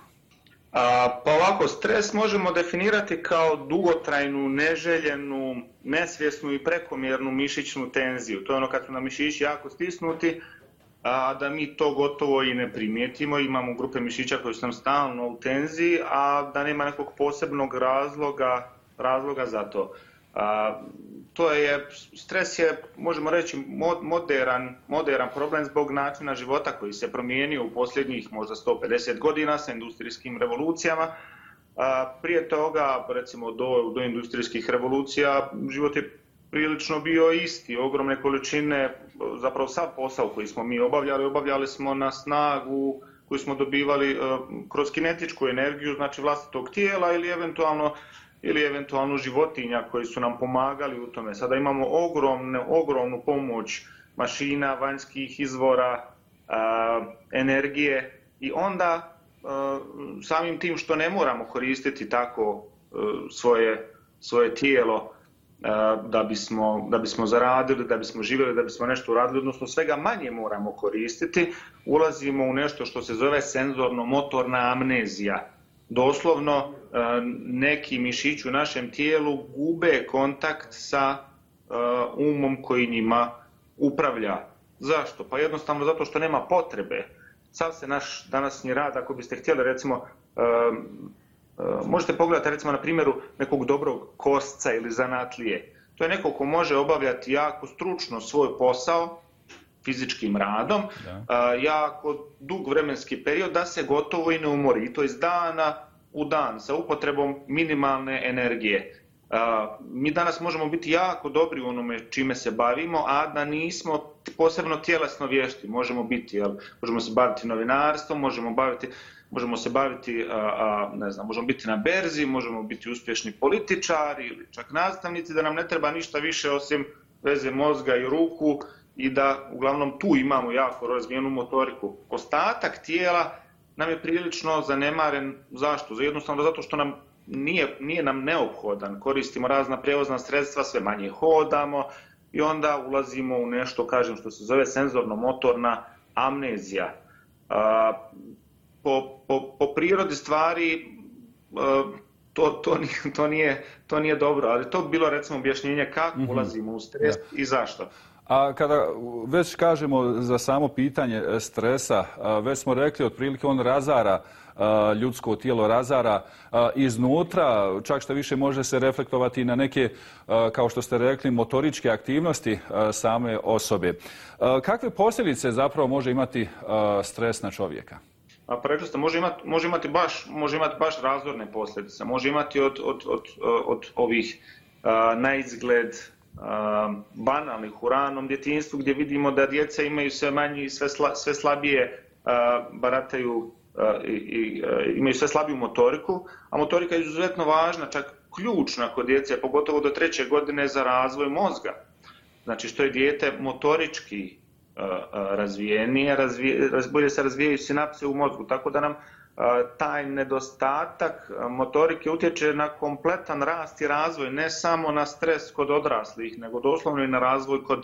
A, pa ovako, stres možemo definirati kao dugotrajnu, neželjenu, nesvjesnu i prekomjernu mišićnu tenziju. To je ono kad su nam mišići jako stisnuti, a da mi to gotovo i ne primijetimo. Imamo grupe mišića koji su nam stalno u tenziji, a da nema nekog posebnog razloga, razloga za to. A, to je, stres je, možemo reći, modern, modern problem zbog načina života koji se promijenio u posljednjih možda sto pedeset godina sa industrijskim revolucijama. A, prije toga, recimo do, do industrijskih revolucija, život je prilično bio isti, ogromne količine, zapravo sav posao koji smo mi obavljali, obavljali smo na snagu koju smo dobivali uh, kroz kinetičku energiju, znači vlastitog tijela ili eventualno ili eventualno životinja koji su nam pomagali u tome. Sada imamo ogromne, ogromnu pomoć mašina, vanjskih izvora, a, energije i onda a, samim tim što ne moramo koristiti tako a, svoje, svoje tijelo a, da bismo, da bismo zaradili, da bismo živjeli, da bismo nešto uradili, odnosno svega manje moramo koristiti, ulazimo u nešto što se zove senzorno-motorna amnezija. Doslovno neki mišići u našem tijelu gube kontakt sa umom koji njima upravlja. Zašto? Pa jednostavno zato što nema potrebe. Sav se naš današnji rad, ako biste htjeli, recimo, možete pogledati recimo na primjeru nekog dobrog kosca ili zanatlije. To je neko ko može obavljati jako stručno svoj posao, fizičkim radom, a, jako dug vremenski period da se gotovo i ne umori. I to iz dana u dan sa upotrebom minimalne energije. A, mi danas možemo biti jako dobri u onome čime se bavimo, a da nismo posebno tjelesno vješti. Možemo biti, jel, možemo se baviti novinarstvom, možemo baviti, možemo se baviti, a, a, ne znam, možemo biti na berzi, možemo biti uspješni političari ili čak nastavnici, da nam ne treba ništa više osim veze mozga i ruku, i da uglavnom tu imamo jako razvijenu motoriku. Ostatak tijela nam je prilično zanemaren. Zašto? Jednostavno zato što nam nije, nije nam neophodan. Koristimo razna prijevozna sredstva, sve manje hodamo i onda ulazimo u nešto, kažem, što se zove senzorno-motorna amnezija. A, po, po, po prirodi stvari a, to, to, nije, to, nije, to nije dobro, ali to bi bilo recimo objašnjenje kako mm-hmm. ulazimo u stres ja. i zašto. A kada već kažemo za samo pitanje stresa, već smo rekli otprilike on razara ljudsko tijelo, razara iznutra, čak što više može se reflektovati na neke, kao što ste rekli, motoričke aktivnosti same osobe. Kakve posljedice zapravo može imati stres na čovjeka? Pa rekli ste, može imati, može imati, baš, može imati baš razorne posljedice. Može imati od, od, od, od ovih na izgled banalnih u ranom djetinjstvu, gdje vidimo da djeca imaju sve manje i sve, sla, sve slabije barataju i, i imaju sve slabiju motoriku, a motorika je izuzetno važna, čak ključna kod djece, pogotovo do treće godine za razvoj mozga. Znači što je dijete motorički razvijenije, razvije, bolje se razvijaju sinapse u mozgu, tako da nam taj nedostatak motorike utječe na kompletan rast i razvoj, ne samo na stres kod odraslih, nego doslovno i na razvoj kod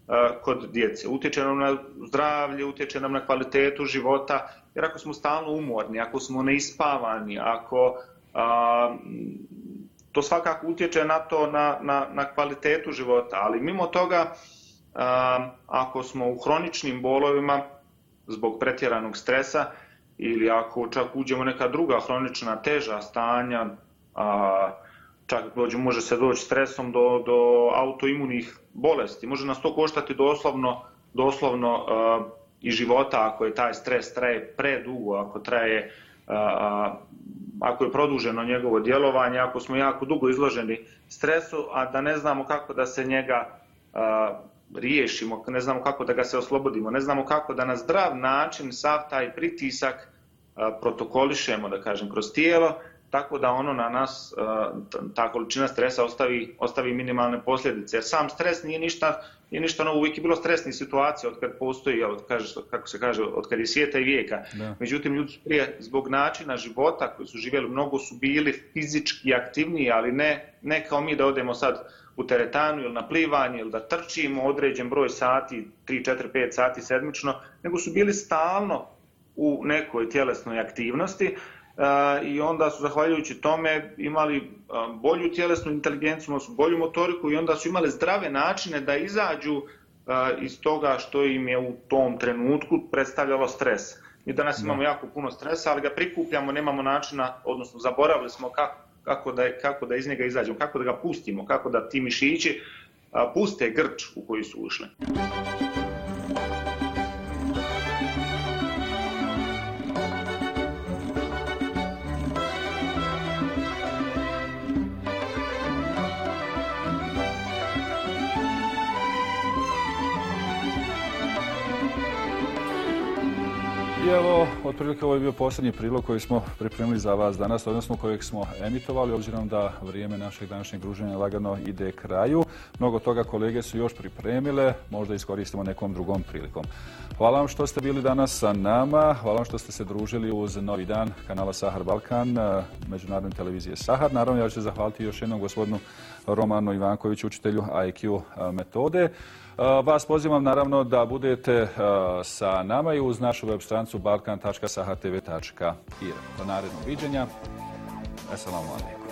kod djece. Utječe nam na zdravlje, utječe nam na kvalitetu života, jer ako smo stalno umorni, ako smo neispavani, ako a, to svakako utječe na to, na, na, na kvalitetu života, ali mimo toga, a, ako smo u hroničnim bolovima zbog pretjeranog stresa ili ako čak uđemo u neka druga hronična teža stanja, a, čak dođe, može se doći stresom do, do autoimunih bolesti. Može nas to koštati doslovno, doslovno uh, i života ako je taj stres traje predugo, ako traje, uh, ako je produženo njegovo djelovanje, ako smo jako dugo izloženi stresu, a da ne znamo kako da se njega uh, riješimo, ne znamo kako da ga se oslobodimo, ne znamo kako da na zdrav način sav taj pritisak uh, protokolišemo, da kažem, kroz tijelo, tako da ono na nas, ta količina stresa ostavi, ostavi minimalne posljedice. Jer sam stres nije ništa, nije ništa novo, uvijek je bilo stresnih situacija od kad postoji, od, kako se kaže, od kad je svijeta i vijeka. Da. Međutim, ljudi su prije zbog načina života koji su živjeli, mnogo su bili fizički aktivniji, ali ne, ne kao mi da odemo sad u teretanu ili na plivanje ili da trčimo određen broj sati, tri, četiri, pet sati sedmično, nego su bili stalno u nekoj tjelesnoj aktivnosti. Uh, i onda su zahvaljujući tome imali uh, bolju tjelesnu inteligenciju, bolju motoriku i onda su imali zdrave načine da izađu uh, iz toga što im je u tom trenutku predstavljalo stres. Mi danas imamo no. jako puno stresa, ali ga prikupljamo, nemamo načina, odnosno zaboravili smo kako, kako, da, kako da iz njega izađemo, kako da ga pustimo, kako da ti mišići uh, puste grč u koji su ušli. I evo, otprilike ovo je bio posljednji prilog koji smo pripremili za vas danas, odnosno kojeg smo emitovali, obzirom da vrijeme našeg današnjeg druženja lagano ide kraju. Mnogo toga kolege su još pripremile, možda iskoristimo nekom drugom prilikom. Hvala vam što ste bili danas sa nama, hvala vam što ste se družili uz Novi dan kanala Sahar Balkan, međunarodne televizije Sahar. Naravno, ja ću se zahvaliti još jednom gospodinu Romanu Ivankoviću, učitelju I Q metode. Vas pozivam naravno da budete sa nama i uz našu web stranicu balkan tačka sahar tv tačka i r. Do narednog viđenja. Assalamu alaikum.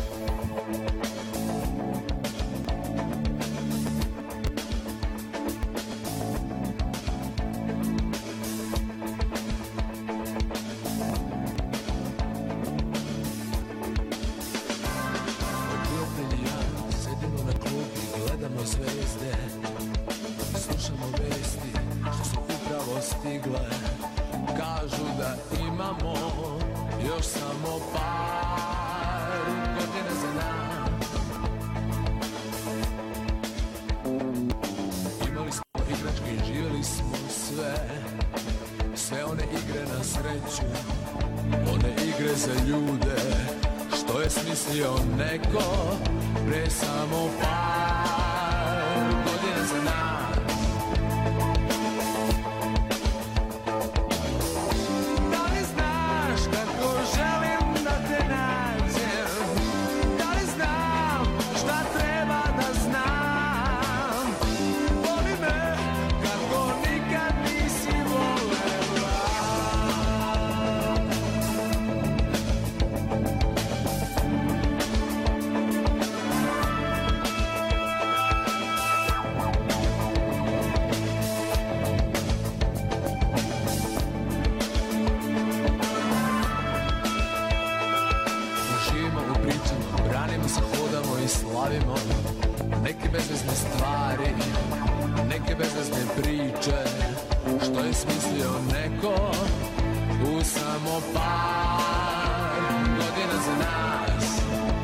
Kažu da imamo još samo par godina za nam. Imali smo igračke, živjeli smo sve, sve one igre na sreću, one igre za ljude, što je smislio neko pre samo par godina za nam. Slavimo neke bezvezne stvari, neke bezvezne priče, što je smislio neko u samo par godina za nas.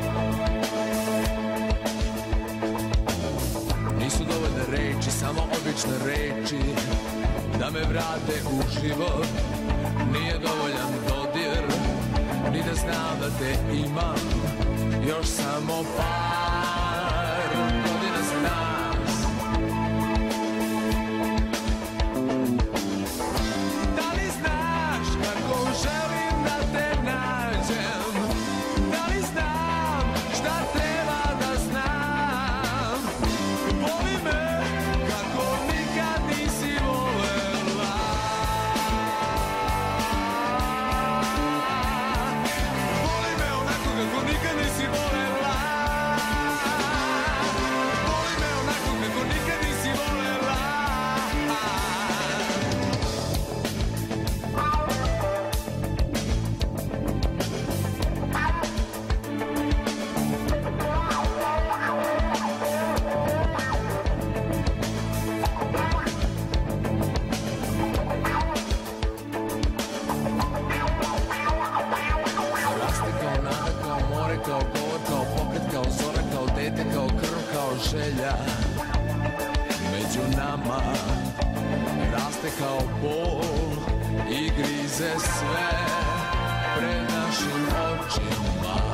Nisu dovoljne reči, samo obične reči, da me vrate u život. Nije dovoljan dodir, ni da znam da te imam još samo par godina za nas. Da li znaš kako želim da te nađem? Da li znam šta treba da znam? Voli me kako želja među nama raste kao bol i grize sve pred našim očima.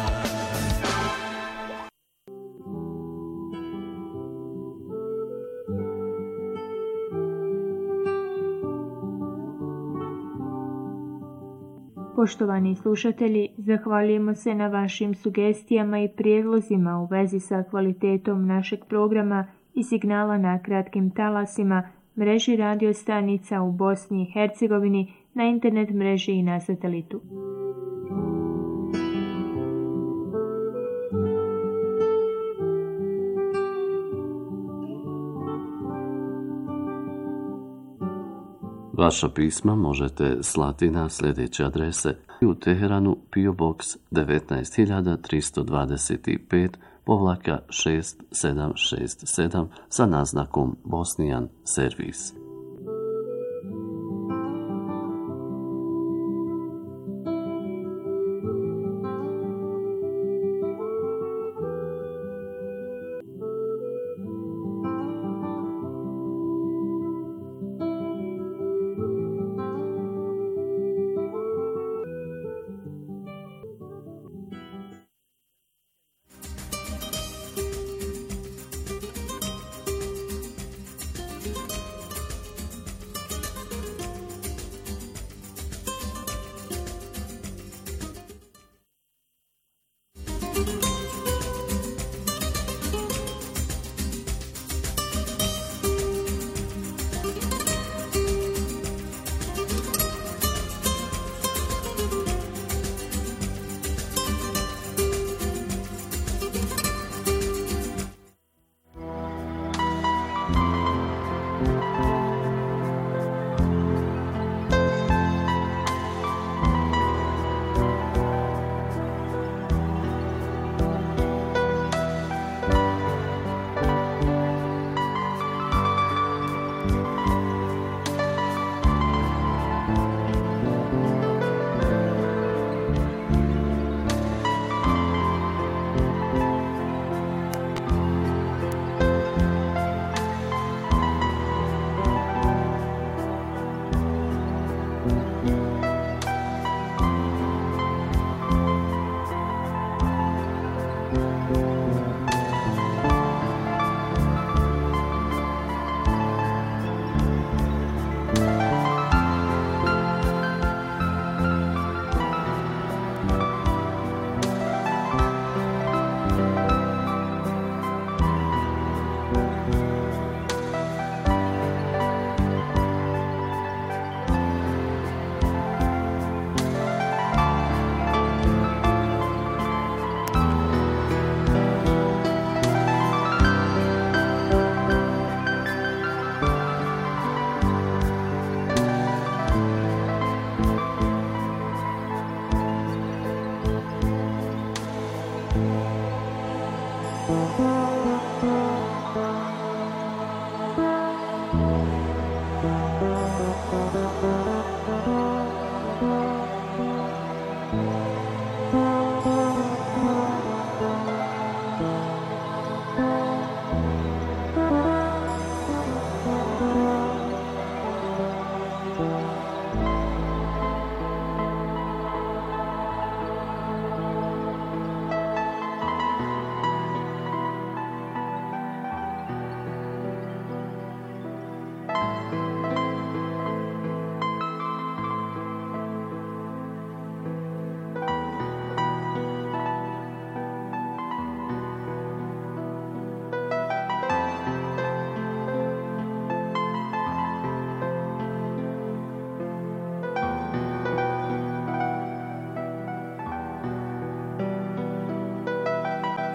Poštovani slušatelji, zahvaljujemo se na vašim sugestijama i prijedlozima u vezi sa kvalitetom našeg programa i signala na kratkim talasima, mreži radio stanica u Bosni i Hercegovini, na internet mreži i na satelitu. Vaša pisma možete slati na sljedeće adrese: u Teheranu P O Box devetnaest hiljada tristo dvadeset pet povlaka šest sedam šest sedam sa naznakom Bosnijan servis. Thank you.